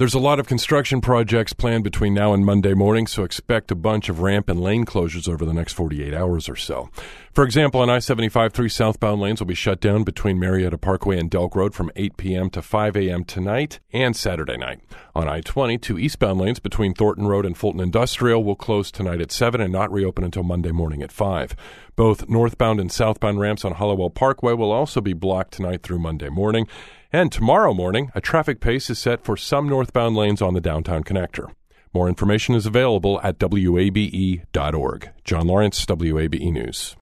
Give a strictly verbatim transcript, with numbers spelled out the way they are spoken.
There's a lot of construction projects planned between now and Monday morning, so expect a bunch of ramp and lane closures over the next forty-eight hours or so. For example, on I seventy-five, three southbound lanes will be shut down between Marietta Parkway and Delk Road from eight p.m. to five a.m. tonight and Saturday night. On I twenty, two eastbound lanes between Thornton Road and Fulton Industrial will close tonight at seven and not reopen until Monday morning at five. Both northbound and southbound ramps on Hollowell Parkway will also be blocked tonight through Monday morning. And tomorrow morning, a traffic pace is set for some northbound lanes on the downtown connector. More information is available at W A B E dot org. John Lawrence, W A B E News.